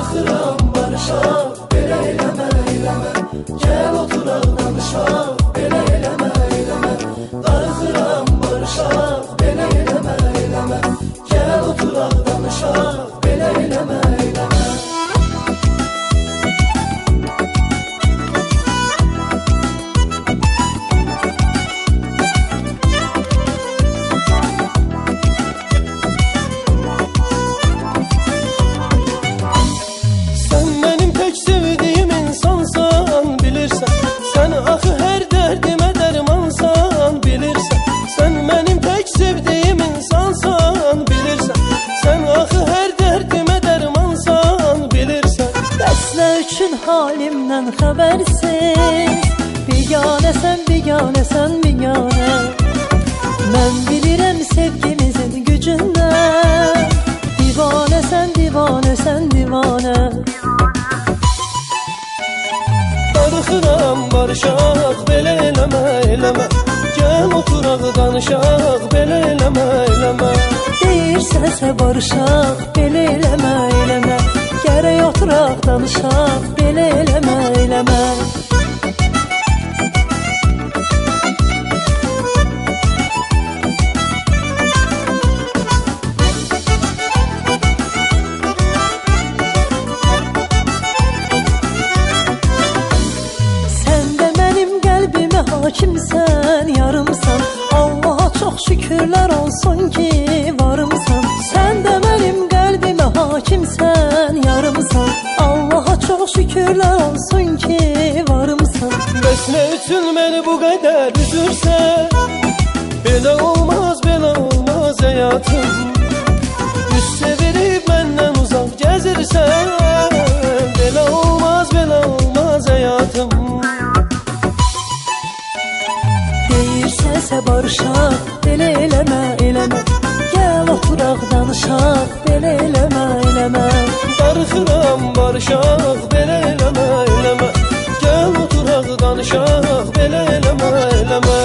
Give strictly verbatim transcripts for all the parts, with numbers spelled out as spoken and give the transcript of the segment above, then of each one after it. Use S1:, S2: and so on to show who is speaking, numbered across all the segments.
S1: Darıxıram barışaq, belə eləmə, eləmə. Gəl oturaq danışaq, belə eləmə, eləmə. Darıxıram barışaq, belə eləmə, eləmə. Gəl oturaq danışaq, belə eləmə, eləmə.
S2: Halimdən xəbərsiz, biganəsən, biganəsən, biganə. Mən bilirəm sevgimizin gücündən, divanəsən, divanəsən, divanə.
S1: Darıxıram barışaq, belə eləmə, eləmə. Gəl oturaq danışaq, belə eləmə, eləmə.
S2: Deyirsənsə barışaq, belə eləmə, eləmə. Gərək oturaq danışaq, belə eləmə, eləmə. Sən də mənim qəlbimə hakimsən, yarımsan. Allaha çox şükürlər olsun ki, varımsan. Sən də mənim qəlbimə hakimsən, yarımsan. Allaha çox şükürlər olsun ki, varımsan.
S1: Bəs nə üçün məni bu qədər üzürsən? Belə olmaz, belə olmaz həyatım. Yüz çevirib məndən uzaq gəzirsən. Belə olmaz, belə olmaz həyatım.
S2: Deyirsənsə barışaq, belə eləmə, eləmə. Gəl oturaq danışaq, belə eləmə, eləmə.
S1: Darıxıram barışaq, belə eləmə, eləmə. Gəl oturaq danışaq, belə eləmə, eləmə.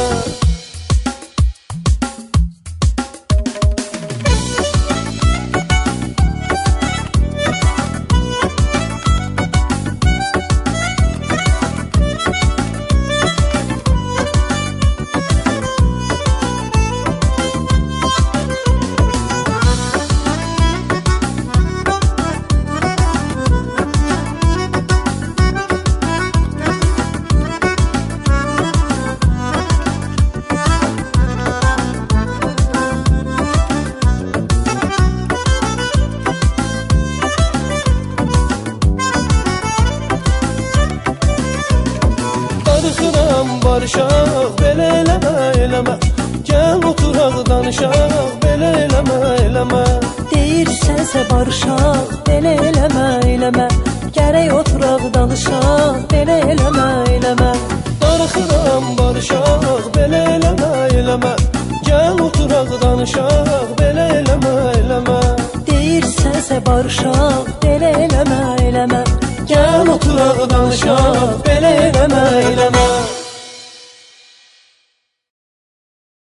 S1: Darıxıram barışaq, belə eləmə, eləmə. Gəl oturaq danışaq, belə eləmə, eləmə.
S2: Deyirsənsə barışaq, belə eləmə, eləmə. Gərək oturaq danışaq, belə eləmə, eləmə.
S1: Darıxıram barışaq, belə eləmə, eləmə. Gəl oturaq danışaq, belə eləmə, eləmə.
S2: Deyirsənsə barışaq, belə eləmə, eləmə.
S1: Gəl oturaq danışaq, belə eləmə, eləmə.